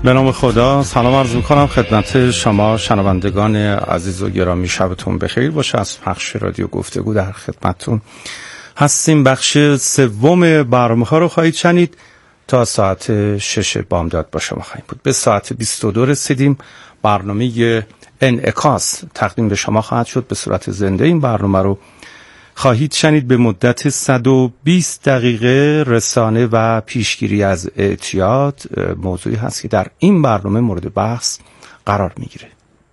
به نام خدا سلام عرض می‌کنم خدمت شما شنوندگان عزیز و گرامی. شبتون بخیر باشه. از پخش رادیو گفتگو در خدمتتون هستیم. بخش سوم برنامه‌ها رو خواهید شنید تا ساعت 6 بامداد با شما خواهیم بود. به ساعت 22 رسیدیم. برنامه انعکاس تقدیم به شما خواهد شد به صورت زنده. این برنامه رو خواهید شنید به مدت 120 دقیقه. رسانه و پیشگیری از اعتیاد موضوعی هست که در این برنامه مورد بحث قرار میگیره.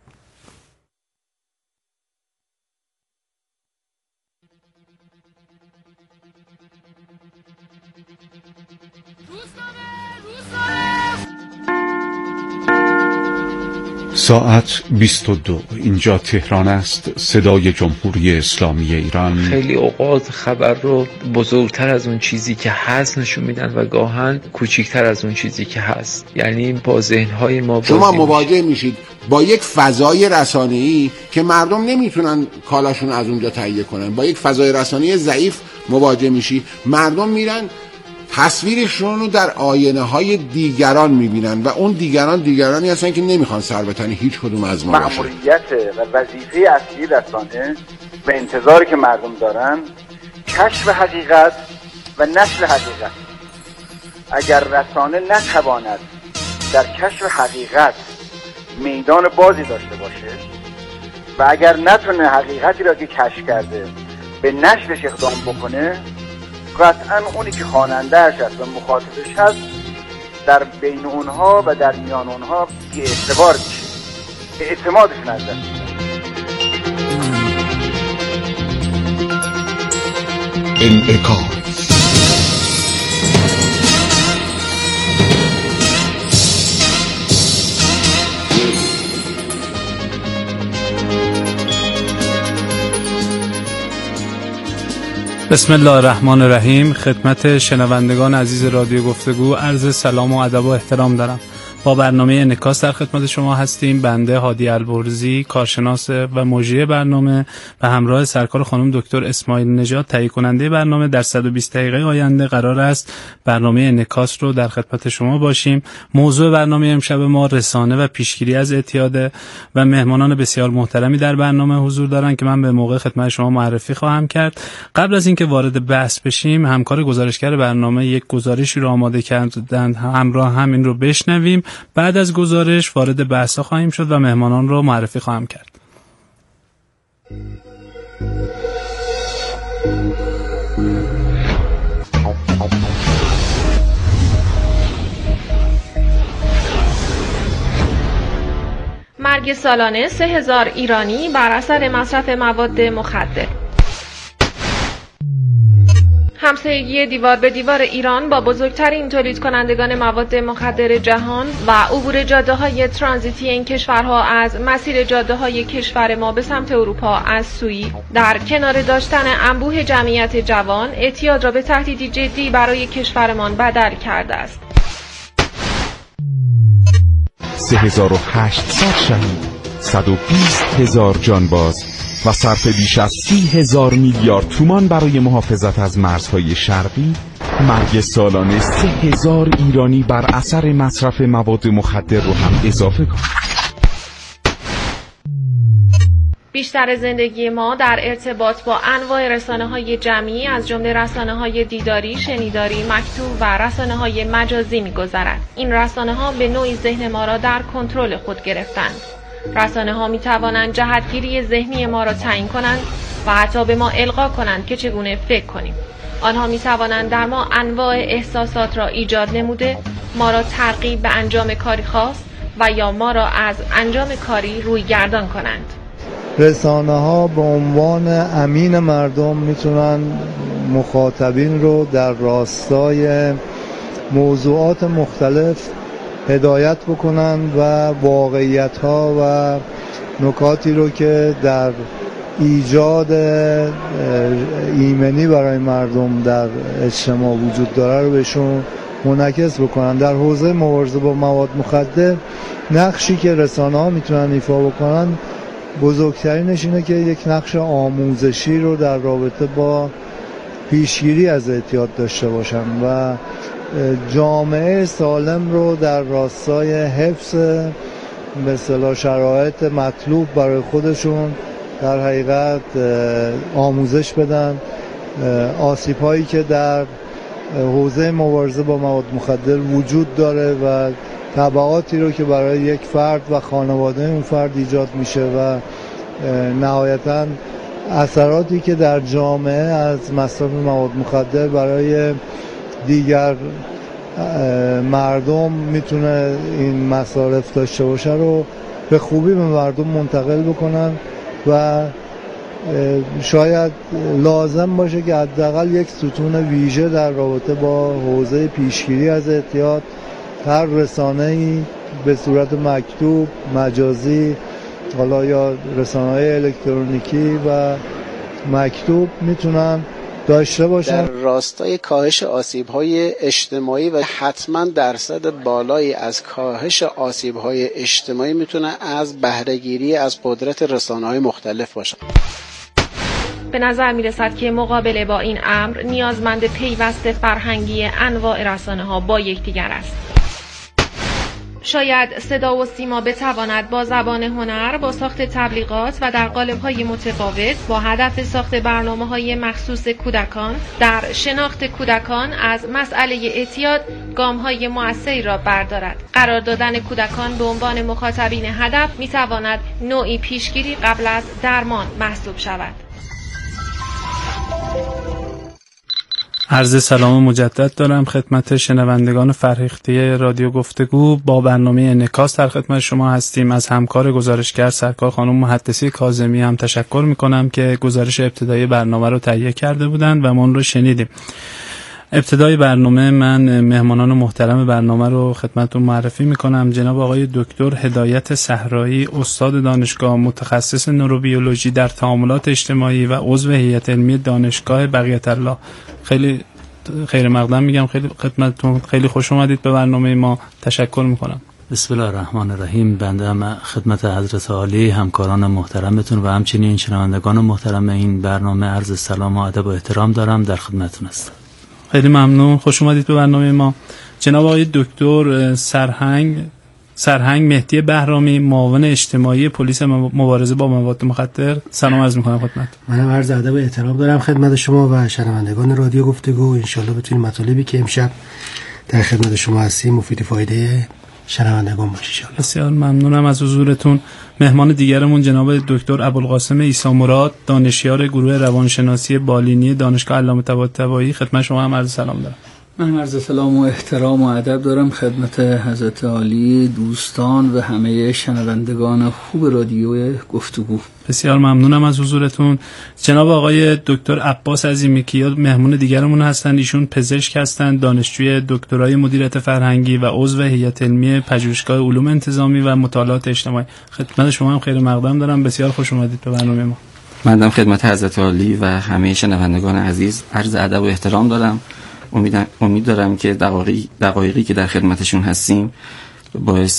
ساعت 22. اینجا تهران است، صدای جمهوری اسلامی ایران. خیلی اوقات خبر رو بزرگتر از اون چیزی که هست نشون میدن و گاهن کوچیکتر از اون چیزی که هست. یعنی با ذهن‌های ما شما مواجه میشید با یک فضای رسانه‌ای که مردم نمیتونن کالاشون از اونجا تهیه کنن. با یک فضای رسانه‌ای ضعیف مواجه میشی. مردم میرن تصویرشون رو در آینه‌های دیگران می‌بینن و اون دیگرانی هستن که نمیخوان سر به تن هیچ کدوم از ما باشه. مأموریت و وظیفه اصلی رسانه به انتظاری که مردم دارن کشف حقیقت و نشر حقیقت. اگر رسانه نتواند در کشف حقیقت میدان بازی داشته باشه و اگر نتونه حقیقتی را که کشف کرده به نشرش اقدام بکنه، قطعاً اونی که خواننده‌اش هست و مخاطبش هست در بین اونها و در میان اونها بی اعتبار میشه، اعتمادشون از دست میره. انعکاس. بسم الله الرحمن الرحیم. خدمت شنوندگان عزیز رادیو گفتگو عرض سلام و ادب و احترام دارم. با برنامه انعکاس در خدمت شما هستیم. بنده هادی البرزی، کارشناس و مجری برنامه، به همراه سرکار خانم دکتر اسماعیل نژاد، تهیه کننده برنامه، در 120 دقیقه آینده قرار است برنامه انعکاس رو در خدمت شما باشیم. موضوع برنامه امشب ما رسانه و پیشگیری از اعتیاد و مهمانان بسیار محترمی در برنامه حضور دارن که من به موقع خدمت شما معرفی خواهم کرد. قبل از اینکه وارد بحث بشیم، همکار گزارشگر برنامه یک گزارشی رو آماده کردن، همراه همین رو بشنویم. بعد از گزارش وارد بحث خواهیم شد و مهمانان رو معرفی خواهم کرد. مرگ سالانه 3000 ایرانی بر اثر مصرف مواد مخدر. همسایگی دیوار به دیوار ایران با بزرگترین تولید کنندگان مواد مخدر جهان و عبور جاده‌های ترانزیتی این کشورها از مسیر جاده‌های کشور ما به سمت اروپا از سوی، در کنار داشتن انبوه جمعیت جوان، اعتیاد را به تهدیدی جدی برای کشورمان بدل کرده است. 3800 شهید، 120,000 جانباز و صرف بیش از 30,000 میلیارد تومان برای محافظت از مرزهای شرقی. مرگ سالانه 3000 ایرانی بر اثر مصرف مواد مخدر رو هم اضافه کن. بیشتر زندگی ما در ارتباط با انواع رسانه‌های جمعی از جمله رسانه‌های دیداری، شنیداری، مکتوب و رسانه‌های مجازی می‌گذرد. این رسانه‌ها به نوعی ذهن ما را در کنترل خود گرفتند. رسانه‌ها می‌توانند جهتگیری ذهنی ما را تعیین کنند و حتی به ما القا کنند که چگونه فکر کنیم. آنها می‌توانند در ما انواع احساسات را ایجاد نموده ما را ترغیب به انجام کاری خاص و یا ما را از انجام کاری روی گردان کنند. رسانه‌ها به عنوان امین مردم میتونن مخاطبین رو در راستای موضوعات مختلف هدایت بکنن و واقعیت‌ها و نکاتی رو که در ایجاد ایمنی برای مردم در اجتماع وجود داره رو بهشون منعکس بکنن. در حوزه مبارزه با مواد مخدر نقشی که رسانه‌ها میتونن ایفا بکنن بزرگترینش اینه که یک نقش آموزشی رو در رابطه با پیشگیری از اعتیاد داشته باشن و جامعه سالم رو در راستای حفظ به اصطلاح شرایط مطلوب برای خودشون در حقیقت آموزش بدن. آسیب‌هایی که در حوزه مبارزه با مواد مخدر وجود داره و تبعاتی رو که برای یک فرد و خانواده اون فرد ایجاد میشه و نهایتاً اثراتی که در جامعه از مصرف مواد مخدر برای دیگر مردم میتونه این مصارف داشته باشه رو به خوبی به مردم منتقل بکنن و شاید لازم باشه که حداقل یک ستون ویژه در رابطه با حوزه پیشگیری از اعتیاد هر رسانه‌ای به صورت مکتوب، مجازی، حالا یا رسانه‌های الکترونیکی و مکتوب میتونن داشته باشن در راستای کاهش آسیب‌های اجتماعی و حتما درصد بالایی از کاهش آسیب‌های اجتماعی میتونه از بهره‌گیری از قدرت رسانه‌های مختلف باشه. به نظر می رسد که مقابله با این امر نیازمند پیوست فرهنگی انواع رسانه‌ها با یکدیگر است. شاید صدا و سیما بتواند با زبان هنر، با ساخت تبلیغات و در قالب‌های متفاوت با هدف ساخت برنامه‌های مخصوص کودکان در شناخت کودکان از مسئله اعتیاد گام‌های مؤثری را بردارد. قرار دادن کودکان به عنوان مخاطبین هدف می‌تواند نوعی پیشگیری قبل از درمان محسوب شود. عرض سلام مجدد دارم خدمت شنوندگان فرهیخته رادیو گفتگو. با برنامه انعکاس در خدمت شما هستیم. از همکار گزارشگر سرکار خانم محدثی کاظمی هم تشکر میکنم که گزارش ابتدایی برنامه رو تهیه کرده بودند و ما اون رو شنیدیم. ابتدای برنامه من مهمانان محترم برنامه رو خدمتتون معرفی میکنم. جناب آقای دکتر هدایت صحرایی، استاد دانشگاه، متخصص نوروبیولوژی در تعاملات اجتماعی و عضو هیئت علمی دانشگاه بقیت الله. خیلی خیر مقدم میگم، خیلی خدمتتون، خیلی خوش اومدید به برنامه ما. تشکر میکنم. بسم الله الرحمن الرحیم. بنده هم خدمت حضرت عالی، همکاران محترمتون و همچنین شنوندگان محترم این برنامه عرض سلام و ادب و احترام دارم. در خدمتتون هستم. خیلی ممنون، خوش اومدید به برنامه ما. جناب آقای دکتر سرهنگ مهدی بهرامی، معاون اجتماعی پلیس مبارزه با مواد مخدر، سلام عرض می‌کنم خدمت. منم عرض ادب و احترام دارم خدمت شما و شنوندگان رادیو گفتگو. ان شاءالله بتونیم مطالبی که امشب در خدمت شما هستیم مفید فایده شنوندگان باشه ان شاءالله. بسیار ممنونم از حضورتون. مهمان دیگرمون جناب دکتر ابوالقاسم عیسی مراد، دانشیار گروه روانشناسی بالینی دانشگاه علامه طباطبایی. خدمت شما هم عرض سلام دارم. من عرض سلام و احترام و ادب دارم خدمت حضرت عالی، دوستان و همه شنوندگان خوب رادیو گفتگو. بسیار ممنونم از حضورتون. جناب آقای دکتر عباس عظیمی‌کیا مهمون دیگرمون هستند. ایشون پزشک هستند، دانشجوی دکترای مدیریت فرهنگی و عضو هیئت علمی پژوهشگاه علوم انتظامی و مطالعات اجتماعی. خدمت شما هم خیر مقدم دارم. بسیار خوش اومدید به برنامه ما. من خدمت حضرت عالی و همه شنوندگان عزیز عرض ادب و احترام دارم. امید دارم که دقایقی که در خدمتشون هستیم باعث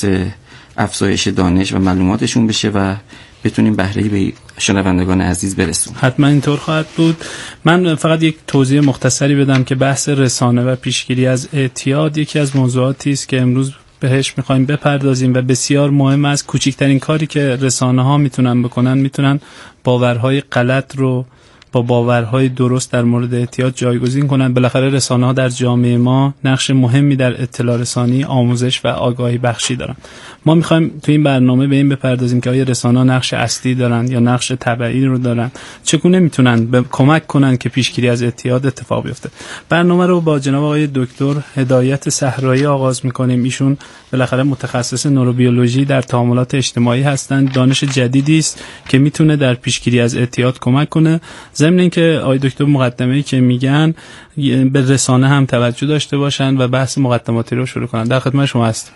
افزایش دانش و معلوماتشون بشه و بتونیم بهره‌ای به شنوندگان عزیز برسونیم. حتما اینطور خواهد بود. من فقط یک توضیح مختصری بدم که بحث رسانه و پیشگیری از اعتیاد یکی از موضوعاتی است که امروز بهش می‌خوایم بپردازیم و بسیار مهم است. کوچکترین کاری که رسانه‌ها میتونن باورهای غلط رو با باورهای درست در مورد اعتیاد جایگزین کنند. بالاخره رسانه‌ها در جامعه ما نقش مهمی در اطلاع رسانی، آموزش و آگاهی بخشی دارن. ما می‌خوایم تو این برنامه به این بپردازیم که آیا رسانه‌ها نقش اصلی دارن یا نقش تبعی رو دارن، چگونه میتونن کمک کنن که پیشگیری از اعتیاد اتفاق بیفته. برنامه رو با جناب آقای دکتر هدایت صحرایی آغاز می‌کنیم. ایشون بالاخره متخصص نوروبیولوژی در تعاملات اجتماعی هستند. دانش جدیدی است که میتونه در پیشگیری از اعتیاد کمک کنه. ضمن اینکه آقای دکتر مقدمه‌ای که میگن به رسانه هم توجه داشته باشن و بحث مقدماتی رو شروع کنن. در خدمت شما هستم.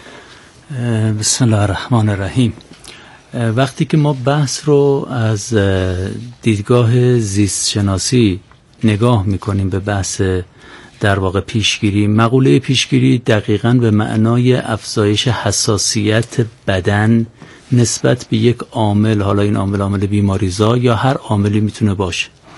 بسم الله الرحمن الرحیم. وقتی که ما بحث رو از دیدگاه زیست شناسی نگاه میکنیم به بحث در واقع پیشگیری، مقوله پیشگیری دقیقاً به معنای افزایش حساسیت بدن نسبت به یک عامل، حالا این عامل بیماریزا یا هر عاملی میتونه باشه.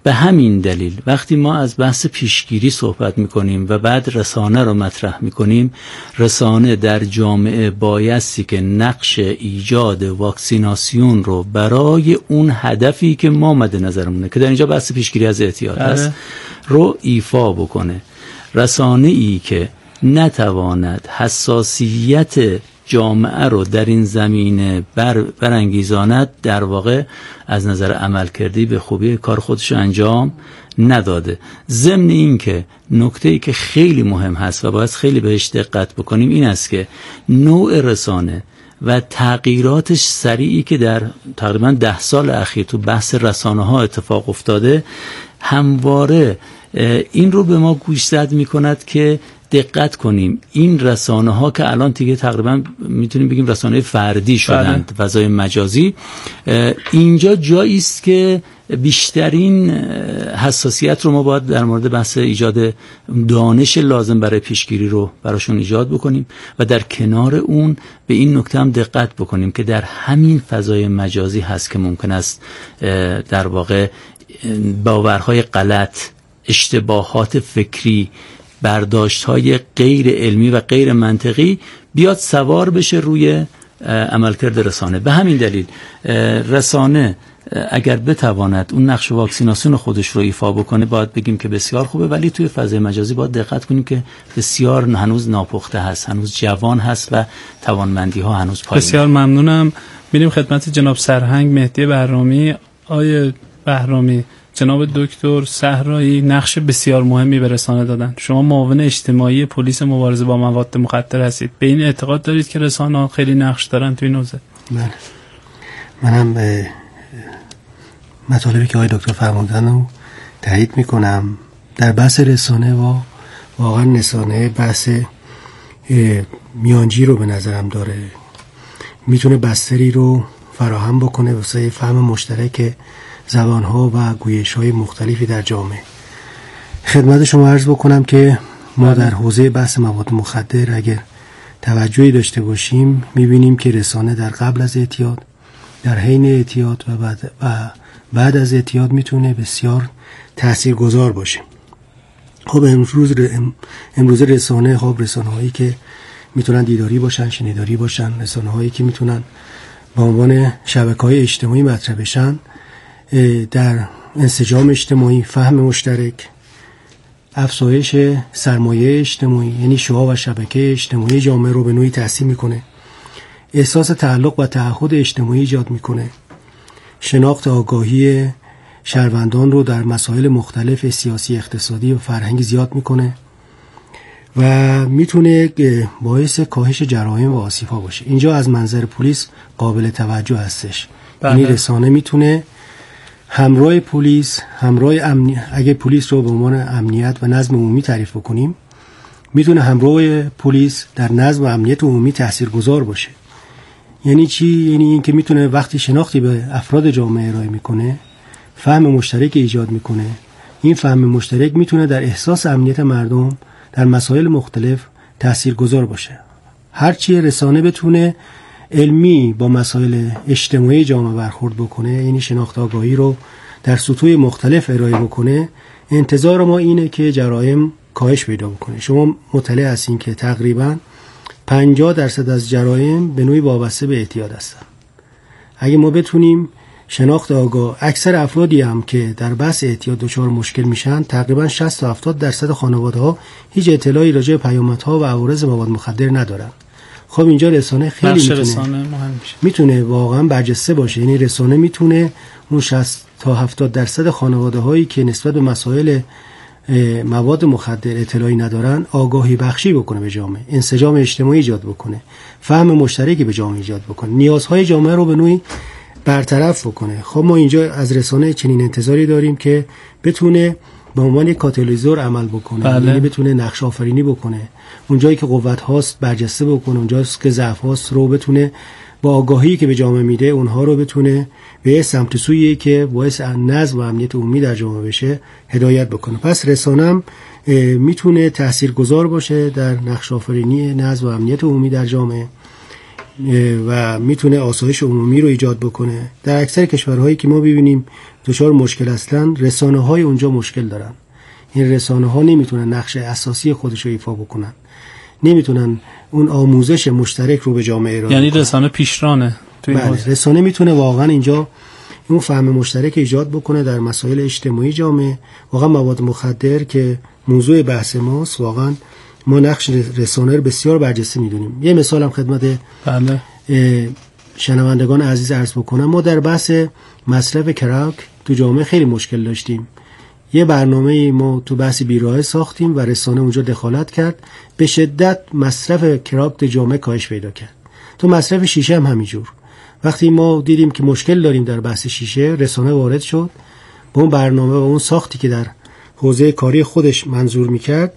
به همین دلیل وقتی ما از بحث پیشگیری صحبت میکنیم و بعد رسانه رو مطرح میکنیم، رسانه در جامعه بایستی که نقش ایجاد واکسیناسیون رو برای اون هدفی که ما مد نظرمونه که در اینجا بحث پیشگیری از اعتیاد هست رو ایفا بکنه. رسانه ای که نتواند حساسیت جامعه رو در این زمینه برانگیزاند، در واقع از نظر عملکردی به خوبی کار خودش انجام نداده. ضمن این که نکته‌ای که خیلی مهم هست و باید خیلی بهش دقت بکنیم این است که نوع رسانه و تغییراتش سریعی که در تقریبا 10 سال اخیر تو بحث رسانه ها اتفاق افتاده، همواره این رو به ما گوشزد می‌کند که دقت کنیم این رسانه ها که الان دیگه تقریبا میتونیم بگیم رسانه فردی شدند، فضای مجازی، اینجا جایی است که بیشترین حساسیت رو ما باید در مورد بحث ایجاد دانش لازم برای پیشگیری رو براشون ایجاد بکنیم و در کنار اون به این نکته هم دقت بکنیم که در همین فضای مجازی هست که ممکن است در واقع باورهای غلط، اشتباهات فکری، برداشت‌های غیر علمی و غیر منطقی بیاد سوار بشه روی عملکرد رسانه. به همین دلیل رسانه اگر بتواند اون نقش واکسیناسیون خودش رو ایفا بکنه باید بگیم که بسیار خوبه، ولی توی فضای مجازی باید دقت کنیم که بسیار هنوز ناپخته هست، هنوز جوان هست و توانمندی ها هنوز پایینه. بسیار ممنونم. میریم خدمت جناب سرهنگ مهدی بهرامی. آیه بهرامی، جناب دکتر صحرایی نقش بسیار مهمی به رسانه دادن. شما معاون اجتماعی پلیس مبارزه با مواد مخدر هستید. به این اعتقاد دارید که رسانه‌ها خیلی نقش دارن توی این حوزه؟ بله. منم به مطالبی که آقای دکتر فرمودن رو تایید میکنم. در بحث رسانه و واقعا رسانه بحث میانجی رو به نظرم داره. میتونه بستری رو فراهم بکنه واسه فهم مشترک زبانها و گویش‌های مختلفی در جامعه. خدمت شما عرض بکنم که ما در حوزه بحث مواد مخدر اگر توجهی داشته باشیم میبینیم که رسانه در قبل از اعتیاد، در حین اعتیاد و بعد از اعتیاد میتونه بسیار تاثیرگذار باشه. خب امروز رسانه، خب رسانه‌هایی که میتونن دیداری باشن، شنیداری باشن، رسانه‌هایی که میتونن به عنوان شبکه‌های اجتماعی مطرح بشن، در انسجام اجتماعی، فهم مشترک، افزایش سرمایه اجتماعی یعنی شعاع و شبکه اجتماعی جامعه رو به نوعی تأثیر میکنه، احساس تعلق و تعهد اجتماعی ایجاد میکنه، شناخت آگاهی شهروندان رو در مسائل مختلف سیاسی، اقتصادی و فرهنگی زیاد میکنه و میتونه باعث کاهش جرایم و آسیب‌ها باشه. اینجا از منظر پلیس قابل توجه هستش. یعنی رسانه میتونه همراه پلیس، اگه پلیس رو به عنوان امنیت و نظم عمومی تعریف بکنیم، میتونه همراه پلیس در نظم و امنیت عمومی تاثیرگذار باشه. یعنی چی؟ یعنی این که میتونه وقتی شناختی به افراد جامعه ارائه میکنه، فهم مشترک ایجاد میکنه. این فهم مشترک میتونه در احساس امنیت مردم در مسائل مختلف تاثیرگذار باشه. هرچی رسانه بتونه علمی با مسائل اجتماعی جامعه برخورد بکنه، یعنی شناخت آگاهی رو در سطوح مختلف ارائه بکنه، انتظار ما اینه که جرایم کاهش پیدا بکنه. شما مطلع هستین که تقریبا 50% از جرایم به نوعی وابسته به اعتیاد هستن. اگه ما بتونیم شناخت آگاه، اکثر افرادی هم که در بحث اعتیاد دچار مشکل میشن، تقریبا 60 تا 70% خانواده‌ها هیچ اطلاعی راجع به پیامدها و عوارض مواد مخدر ندارن. خب اینجا رسانه خیلی میتونه واقعا برجسته باشه. یعنی رسانه میتونه اون 60 تا 70% خانواده هایی که نسبت به مسائل مواد مخدر اطلاعی ندارن آگاهی بخشی بکنه به جامعه، انسجام اجتماعی ایجاد بکنه، فهم مشترکی به جامعه ایجاد بکنه، نیازهای جامعه رو به نوعی برطرف بکنه. خب ما اینجا از رسانه چنین انتظاری داریم که بتونه به عنوان یک کاتالیزور عمل بکنه. یعنی بتونه نقش آفرینی بکنه، اونجایی که قوت هاست برجسته بکنه، اونجایی که ضعف هاست رو بتونه با آگاهی که به جامعه میده اونها رو بتونه به سمت سویی که باعث نظم و امنیت عمومی در جامعه بشه هدایت بکنه. پس رسانه میتونه تاثیرگذار باشه در نقش آفرینی نظم و امنیت عمومی در جامعه. و میتونه آسایش عمومی رو ایجاد بکنه. در اکثر کشورهایی که ما ببینیم دچار مشکل هستن، رسانه‌های اونجا مشکل دارن. این رسانه‌ها نمیتونن نقش اساسی خودش رو ایفا بکنن، نمیتونن اون آموزش مشترک رو به جامعه ارائه یعنی رسانه پیشرانه تو این بله، رسانه میتونه واقعا اینجا اون فهم مشترک ایجاد بکنه در مسائل اجتماعی جامعه. واقعا مواد مخدر که موضوع بحث ماست، واقعا ما نقش رسانه رو بسیار برجسته میدونیم. یه مثال هم خدمت بله شنوندگان عزیز عرض بکنم. ما در بحث مصرف کراک تو جامعه خیلی مشکل داشتیم. یه برنامه ما تو بحث بیراهه ساختیم و رسانه اونجا دخالت کرد، به شدت مصرف کراک تو جامعه کاهش پیدا کرد. تو مصرف شیشه هم همینجور. وقتی ما دیدیم که مشکل داریم در بحث شیشه، رسانه وارد شد با اون برنامه و اون ساختی که در حوزه کاری خودش منظور میکرد،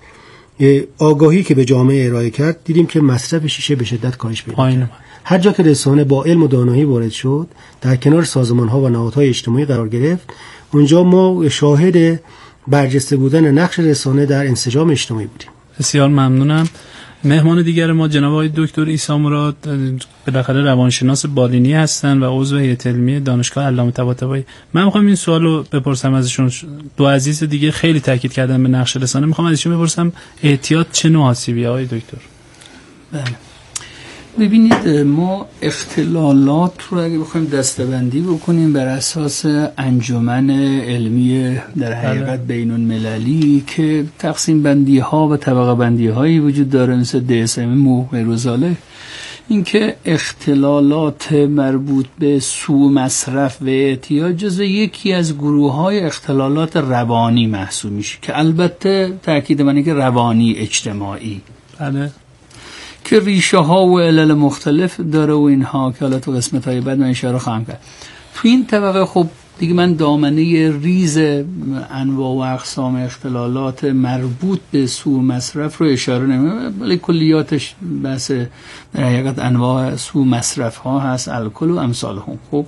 آگاهی که به جامعه ارائه کرد، دیدیم که مصرف شیشه به شدت کاهش پیدا کرد. هر جا که رسانه با علم و دانایی وارد شد، در کنار سازمان‌ها و نهادهای اجتماعی قرار گرفت، اونجا ما شاهد برجسته بودن نقش رسانه در انسجام اجتماعی بودیم. بسیار ممنونم. مهمان دیگر ما جناب آقای دکتر عیسی مراد، بالاخره روانشناس بالینی هستن و عضو هیئت علمی دانشگاه علامه طباطبایی. من میخوام این سوالو بپرسم ازشون. دو عزیز دیگه خیلی تاکید کردن به نقش رسانه، میخوام ازشون بپرسم احتیاط چه نوع آسیبی آقای دکتر؟ بله، ببینید ما اختلالات رو اگه بخوایم دسته‌بندی بکنیم بر اساس انجمن علمی در حقیقت بین‌المللی که تقسیم بندی ها و طبقه بندی هایی وجود داره مثل DSM و غیر ذالک، این که اختلالات مربوط به سوء مصرف و اعتیاد جزو یکی از گروه های اختلالات روانی محسوب میشه که البته تاکید من که روانی اجتماعی، بله، که ریشه ها و علل مختلف داره و اینها که حالا تو قسمت های بعد من اشاره خواهم کرد. تو این طبقه خب دیگه من دامنه ریز انواع و اقسام اختلالات مربوط به سوء مصرف رو اشاره نمی‌کنم، ولی کلیاتش بحث در حقیقت انواع سوء مصرف ها هست، الکل و امثال هم. خب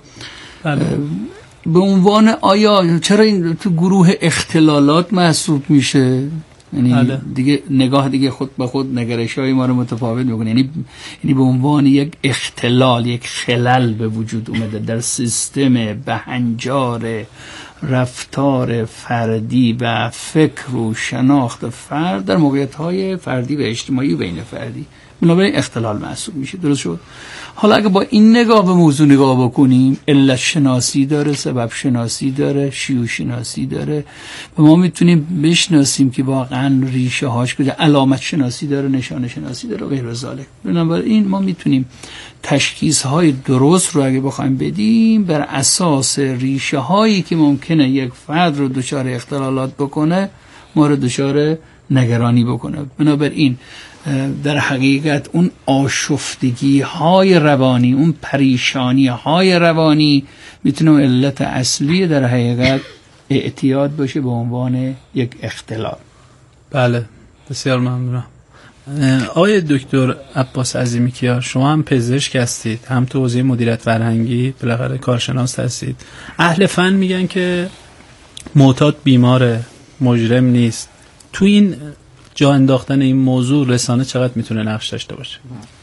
به عنوان آیا چرا این تو گروه اختلالات محسوب میشه؟ یعنی دیگه نگاه دیگه خود به خود نگرش‌های ما رو متفاوت می‌کنه. یعنی به عنوان یک اختلال، یک خلل به وجود اومده در سیستم بهنجار رفتار فردی و فکر و شناخت فرد در موقعیت‌های فردی و اجتماعی و بین فردی، بنابراین اختلال محسوب میشه. درست شد؟ حالا اگه با این نگاه به موضوع نگاه بکنیم، علت شناسی داره، سبب شناسی داره، شیوع شناسی داره و ما میتونیم بشناسیم که واقعا ریشه هاش کجا، علامت شناسی داره، نشانه شناسی داره و غیر ذالک. بنابراین ما میتونیم تشخیص های درست رو اگه بخوایم بدیم بر اساس ریشه هایی که ممکنه یک فرد رو دچار اختلالات بکنه، ما رو دچار نگرانی بکنه. بنابراین در حقیقت اون آشفتگی های روانی، اون پریشانی های روانی میتونه علت اصلی در حقیقت اعتیاد باشه به عنوان یک اختلال. بله، بسیار ممنونم. آقای دکتر عباس عظیمی کیار، شما هم پزشک هستید، هم تو حوزه مدیریت فرهنگی بالاخره کارشناس هستید. اهل فن میگن که معتاد بیماره، مجرم نیست. تو این جا انداختن این موضوع رسانه چقدر میتونه نقش داشته باشه؟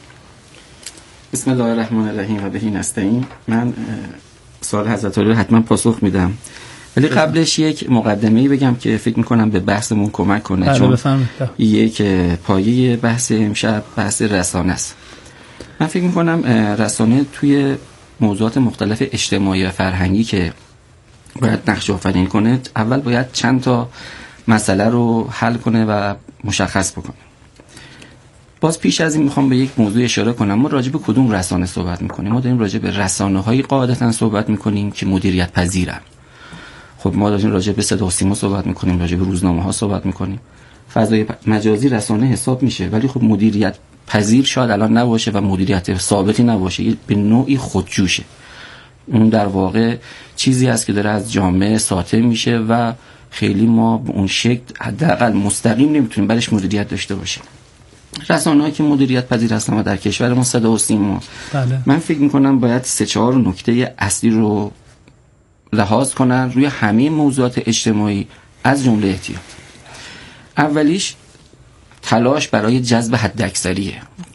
بسم الله الرحمن الرحیم و بهی نستعین. من سوال حضرت عالی حتما پاسخ میدم، ولی قبلش یک مقدمه‌ای بگم که فکر میکنم به بحثمون کمک کنه. چون یک پایه بحث امشب بحث رسانه است. من فکر میکنم رسانه توی موضوعات مختلف اجتماعی و فرهنگی که باید نقش آفرینی کنه، اول باید چند تا مسئله رو حل کنه و مشخص بکنه. باز پیش از این میخوام به یک موضوع اشاره کنم. ما راجع به کدوم رسانه صحبت میکنیم؟ ما داریم راجع به رسانه‌های قاعدتاً صحبت میکنیم که مدیریت پذیرن. خب ما داریم راجع به صدا و سیما صحبت میکنیم، راجع به روزنامه‌ها صحبت میکنیم. فضای مجازی رسانه حساب میشه، ولی خب مدیریت پذیر شاید الان نباشه و مدیریت ثابتی نباشه، به نوعی خودجوشه. اون در واقع چیزی است که داره از جامعه ساطع میشه و خیلی ما به اون شکل حداقل مستقیم نمیتونیم برش مدیریت داشته باشیم. رسانه‌ای که مدیریت پذیر هستن و در کشور ما صدا و سیما، من فکر میکنم باید 3-4 نکته اصلی رو لحاظ کنن روی همه موضوعات اجتماعی از جمله احتیاط. اولیش تلاش برای جذب حداکثریه.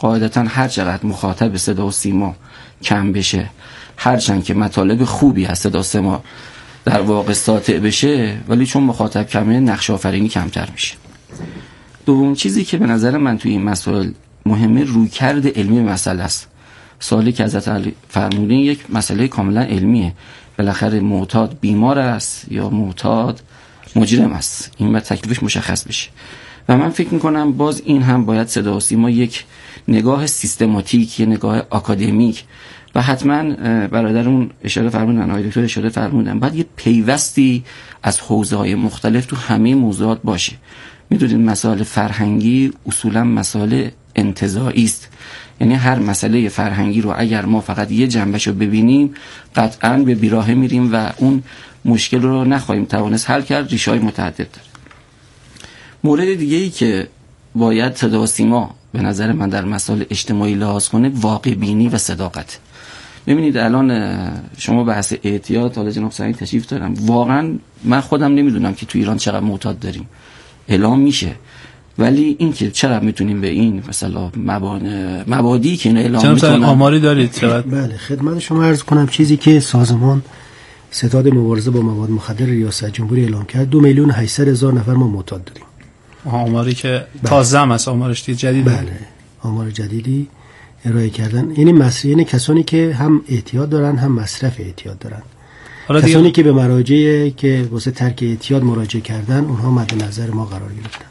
قاعدتا هر چقدر مخاطب صدا و سیما کم بشه، هرچند که مطالب خوبی از صدا و سیما در واقع ساطع بشه، ولی چون مخاطب کمه نقش آفرینی کمتر میشه. دوم چیزی که به نظر من توی این مسائل مهمه رویکرد علمی مسئله است. سوالی که حضرت علی فرمودین یک مسئله کاملا علمیه. بالاخره معتاد بیمار است یا معتاد مجرم است، این باید تکلیفش مشخص بشه. و من فکر میکنم باز این هم باید صدا و سیما یک نگاه سیستماتیک، یک نگاه آکادمیک و حتما برادرون اشاره فرمودن، آقای دکتر اشاره فرمودن، باید یه پیوستی از حوزه‌های مختلف تو همه موضوعات باشه. میدونید مسائل فرهنگی اصولا مسائل انتزاعی است، یعنی هر مسئله فرهنگی رو اگر ما فقط یه جنبه‌شو ببینیم قطعاً به بیراهه میریم و اون مشکل رو نخواهیم توانست حل کرد، ریشه‌های متعدد داره. مورد دیگه‌ای که باید صدا و سیما به نظر من در مسائل اجتماعی لحاظ کنه واقع بینی و صداقت. ببینید الان شما بحث اعتیاد، حالا جناب سعید تشریف دارم، واقعا من خودم نمیدونم که تو ایران چقدر معتاد داریم، اعلام میشه، ولی این که چرا میتونیم به این مثلا مبادی که اعلام میکنن آماری دارید چقدر؟ بله خدمت شما عرض کنم چیزی که سازمان ستاد مبارزه با مواد مخدر ریاست جمهوری اعلام کرد 2,800,000 نفر ما معتاد داریم. آماری که تازه هم است، آمارش جدیده. بله آمار جدیدی ارائه کردن. یعنی کسانی که هم اعتیاد دارن هم مصرف اعتیاد دارن. کسانی که به مراجع که واسه ترک اعتیاد مراجعه کردن اونها مد نظر ما قرار گرفتن.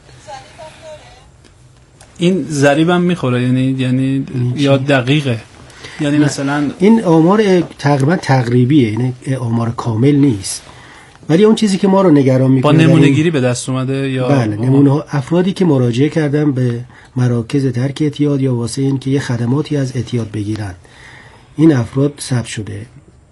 این ضریبم میخوره یعنی یا دقیقه؟ یعنی مثلا این آمار تقریبا تقریبیه، یعنی آمار کامل نیست، ولی اون چیزی که ما رو نگران میکنه با نمونه گیری به دست اومده یا بله نمونه افرادی که مراجعه کردن به مراکز ترک اعتیاد یا واسه این که یه خدماتی از اعتیاد بگیرن، این افراد ثبت شده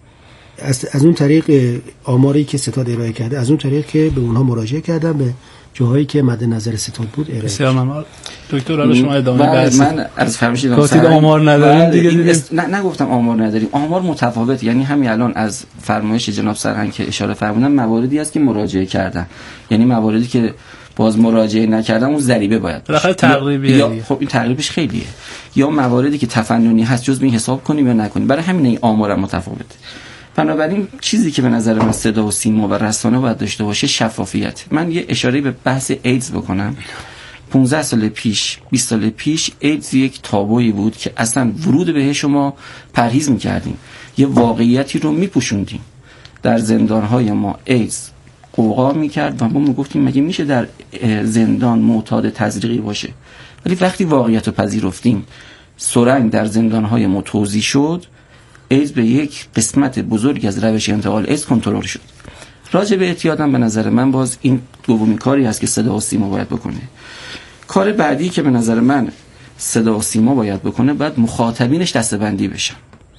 از اون طریق آماری که ستاد ارائه کرده، از اون طریق که به اونها مراجعه کردن به جاهایی که مد نظر ستاد بود ارائه. بسیار ممنون دکتر. حالا شما ادامه بحث. من از فرمایشیدم گفتید آمار نداریم دیگه. نه نگفتم آمار نداریم، آمار متفاوت، یعنی همین الان از فرمایش جناب سرهنگ که اشاره فرمودن مواردی است که مراجعه کردن، یعنی مواردی که باز مراجعه نکردن اون ضریبه باید بالاخره تقریبیه. خب این تقریبش خیلیه. یا مواردی که تفننی هست جز به این حساب کنیم یا نکنیم، برای همین این آمار هم متفاوته. بنابراین چیزی که به نظر من صدا و سیما و رسانه باید داشته باشه شفافیت. من یه اشاره به بحث ایدز بکنم. 15 سال پیش 20 سال پیش ایدز یک تابویی بود که اصلا ورود بهش ما پرهیز می‌کردیم، یه واقعیتی رو می‌پوشوندیم. در زندان‌های ما ایدز قوقا می‌کرد و ما می‌گفتیم مگه میشه در زندان معتاد تزریقی باشه؟ ولی وقتی واقعیت رو پذیرفتیم، سرنگ در زندان‌های ما توزیع شد، ایدز به یک قسمت بزرگ از روش انتقال ایدز کنترل شد. راجع به اعتیادم به نظر من باز این دومین کاری است که صدا و سیما باید بکنه. کار بعدی که به نظر من صدا و سیما باید بکنه، باید مخاطبینش دسته‌بندی بشن.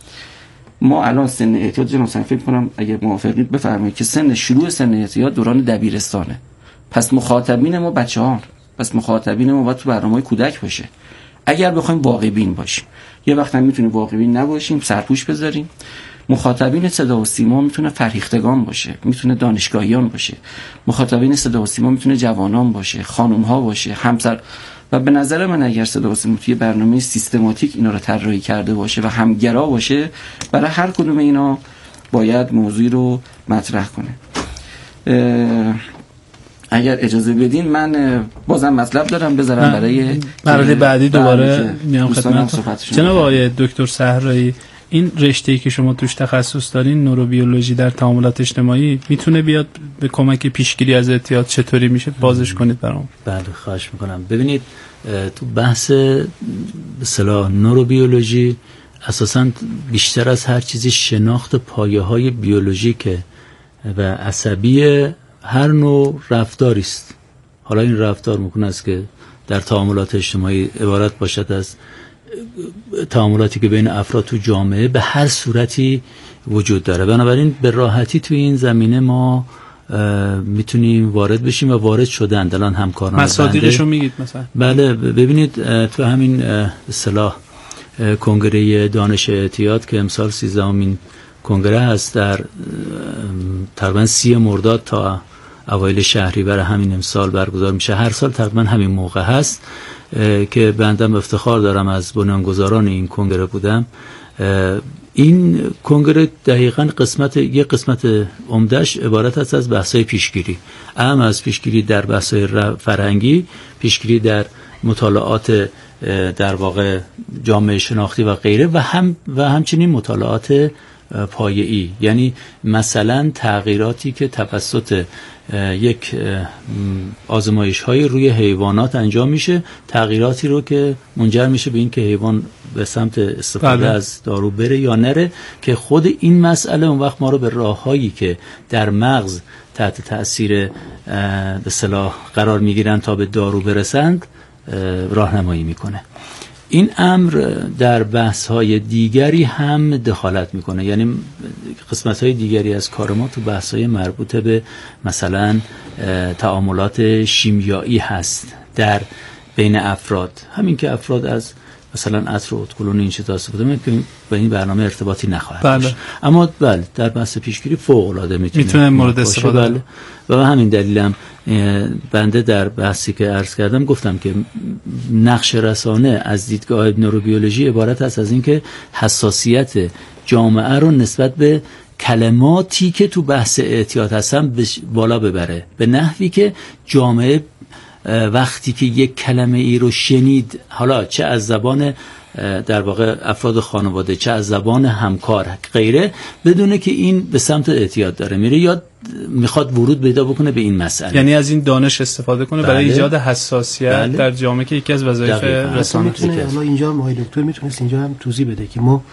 ما الان سن اعتیاد جناب فکر کنم اگر موافقید بفرمایید که شروع سن اعتیاد دوران دبیرستانه. پس مخاطبین ما بچه‌ها، پس مخاطبین ما باید تو برنامه‌های کودک باشه. اگر بخوایم واقع بین باشیم، یه وقت هم میتونیم واقع بین نباشیم، سرپوش بذاریم. مخاطبین صدا و سیما میتونه فرهیختگان باشه، میتونه دانشگاهیان باشه. مخاطبین صدا و سیما میتونه جوانان باشه، خانم‌ها باشه، همسر. و به نظر من اگر صدا و سیما توی برنامه سیستماتیک اینا رو طراحی کرده باشه و همگرا باشه، برای هر کدوم اینا باید موضوعی رو مطرح کنه. اگر اجازه بدین من بازم مطلب دارم بذارم برای مرحله بعدی دوباره میام خدمت جناب آقای دکتر صحرایی. این رشته‌ای که شما توش تخصص دارین، نوروبیولوژی در تعاملات اجتماعی، میتونه بیاد به کمک پیشگیری از اعتیاد؟ چطوری میشه بازش کنید برام؟ بله خواهش میکنم. ببینید تو بحث به اصطلاح نوروبیولوژی اساساً بیشتر از هر چیزی شناخت پایه‌های بیولوژیک و عصبی هر نوع رفتاری است. حالا این رفتار ممکن است که در تعاملات اجتماعی عبارت باشد از تعاملاتی که بین افراد تو جامعه به هر صورتی وجود داره. بنابراین به راحتی تو این زمینه ما میتونیم وارد بشیم و وارد شدن. الان همکاران مصادیقشو میگید مثلا؟ بله ببینید تو همین اصطلاح کنگره دانش اعتیاد که امسال 13مین کنگره هست، در تقریبا 30 مرداد تا اوایل شهریور همین امسال برگزار میشه. هر سال تقریبا همین موقع هست که بنده افتخار دارم از بنیانگذاران این کنگره بودم. این کنگره دقیقاً یک قسمت عمده‌اش عبارت است از بحث‌های پیشگیری، اهم از پیشگیری در بحث‌های فرهنگی، پیشگیری در مطالعات در واقع جامعه شناختی و غیره و همچنین مطالعات پایه‌ای، یعنی مثلا تغییراتی که توسط یک آزمایش‌های روی حیوانات انجام میشه، تغییراتی رو که منجر میشه به این که حیوان به سمت استفاده از دارو بره یا نره، که خود این مسئله اون وقت ما رو به راه‌هایی که در مغز تحت تأثیر به اصطلاح قرار میگیرن تا به دارو برسند راهنمایی میکنه. این امر در بحث‌های دیگری هم دخالت میکنه، یعنی قسمت‌های دیگری از کار ما تو بحث‌های مربوط به مثلا تعاملات شیمیایی هست در بین افراد، همین که افراد از مثلا عطر و ادکلون این چیزا استفاده میکنن، با این برنامه ارتباطی نخواهد داشت. اما بله در بحث پیشگیری فوق العاده میتونه مورد استفاده. بله. و همین دلیلم بنده در بحثی که عرض کردم گفتم که نقش رسانه از دیدگاه نوروبیولوژی عبارت است از اینکه حساسیت جامعه رو نسبت به کلماتی که تو بحث اعتیاد هستن بالا ببره، به نحوی که جامعه وقتی که یک کلمه ای رو شنید، حالا چه از زبان در واقع افراد خانواده، چه از زبان همکار غیره، بدونه که این به سمت اعتیاد داره میره یا میخواد ورود پیدا بکنه به این مسئله، یعنی از این دانش استفاده کنه برای ایجاد حساسیت در جامعه که یکی از وظایف رسانه میتونه. حالا اینجا آقای دکتر میتونست اینجا هم توضیح بده که ما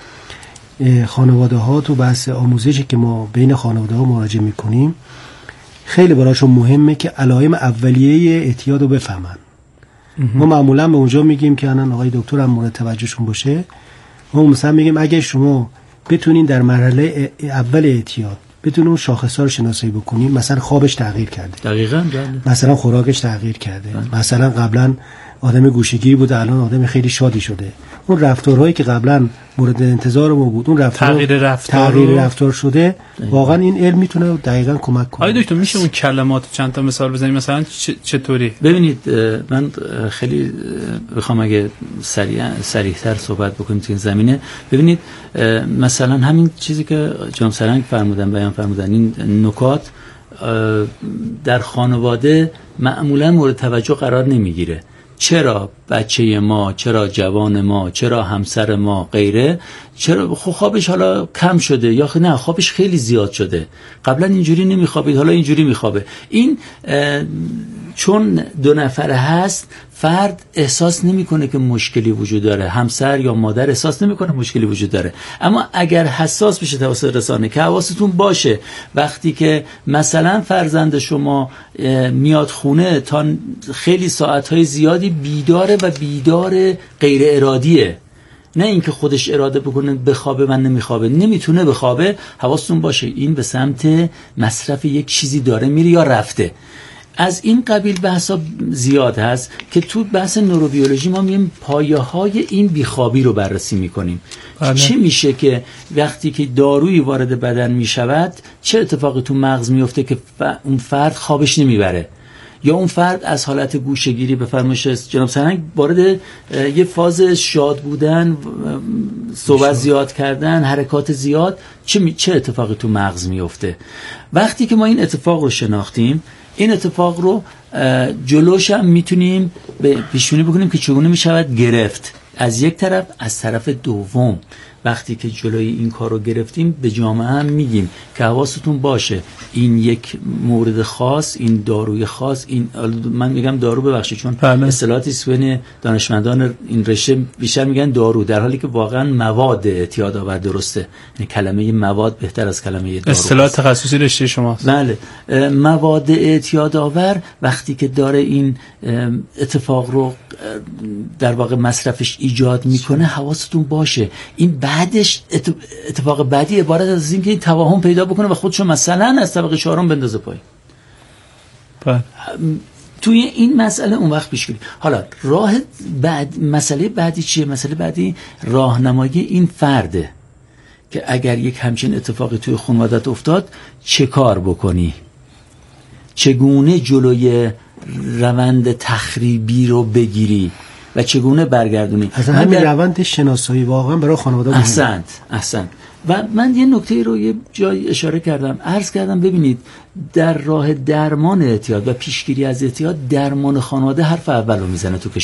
خانواده ها تو بحث آموزشی که ما بین خانواده ها مراجعه میکنیم خیلی براشون مهمه که علائم اولیه اعتیاد رو بفهمن. ما معمولا به اونجا میگیم که الان آقای دکتر هم مورد توجهشون باشه، ما مثلا میگیم اگه شما بتونین در مرحله اول اعتیاد بتونین اون شاخص‌ها رو شناسایی بکنین، مثلا خوابش تغییر کرده، دقیقاً مثلا خوراکش تغییر کرده، مثلا قبلا آدم گوشه‌گیر بود الان آدم خیلی شادی شده، اون رفتارهایی که قبلا مورد انتظار ما بود اون تغییر رفتار شده، واقعا این علم میتونه دقیقاً کمک کنه. آیا دکتر میشه اون کلمات چند تا مثال بزنید؟ مثلا چطوری؟ ببینید من خیلی بخوام اگه سریع‌تر صحبت بکنیم تو این زمینه، ببینید مثلا همین چیزی که جناب سرنگ بیان فرمودن این نکات در خانواده معمولا مورد توجه قرار نمیگیره. چرا بچه ما، چرا جوان ما، چرا همسر ما غیره، چرا خوابش حالا کم شده یا نه خوابش خیلی زیاد شده، قبلا اینجوری نمیخوابید حالا اینجوری میخوابه. این چون دو نفره هست فرد احساس نمیکنه که مشکلی وجود داره، همسر یا مادر احساس نمیکنه مشکلی وجود داره. اما اگر حساس بشه توسط رسانه، که حواستون باشه وقتی که مثلا فرزند شما میاد خونه تا خیلی ساعتهای زیادی بیداره و بیدار غیر ارادیه، نه اینکه خودش اراده بکنه بخوابه و نمیخوابه، نمیتونه بخوابه، حواستون باشه این به سمت مصرف یک چیزی داره میره یا رفته. از این قبیل بحثا زیاد هست که تو بحث نوروبیولوژی ما میگیم پایه‌های این بیخوابی رو بررسی میکنیم. چه میشه که وقتی که دارویی وارد بدن میشود چه اتفاقی تو مغز میفته که اون فرد خوابش نمیبره، یا اون فرد از حالت گوشه‌گیری به فرمایش جناب سرنگ وارد یه فاز شاد بودن، صحبت زیاد کردن، حرکات زیاد، چه اتفاقی تو مغز میفته. وقتی که ما این اتفاق رو شناختیم، این اتفاق رو جلوش هم میتونیم پیش‌بینی بکنیم که چگونه میشود گرفت. از یک طرف، از طرف دوم وقتی که جلوی این کار رو گرفتیم به جامعه هم میگیم که حواستون باشه این یک مورد خاص، این داروی خاص، این من میگم دارو ببخشید چون اصطلاحاتی بین دانشمندان این رشته بیشتر میگن دارو، در حالی که واقعا مواد اعتیاد آور درسته، یعنی کلمه مواد بهتر از کلمه دارو. اصطلاح تخصصی رشته شماست. بله. مواد اعتیاد آور وقتی که داره این اتفاق رو در واقع مصرفش ایجاد میکنه، حواستون باشه این بعدش اتفاق بعدی عبارت از این که این توهم پیدا بکنه و خودشو مثلا از طبقه 4 بندازه پایین. توی این مسئله اون وقت پیش گیری. حالا راه بعد، مسئله بعدی چیه؟ مسئله بعدی راهنمایی این فرده که اگر یک همچین اتفاقی توی خانوادت افتاد چه کار بکنی، چگونه جلوی روند تخریبی رو بگیری و چگونه برگردونی. اصلا همین روند شناسایی واقعا برای خانواده مهمه. احسنت. و من یه نکته رو یه جای اشاره کردم، عرض کردم ببینید در راه درمان اعتیاد و پیشگیری از اعتیاد، درمان خانواده حرف اول رو میزنه تو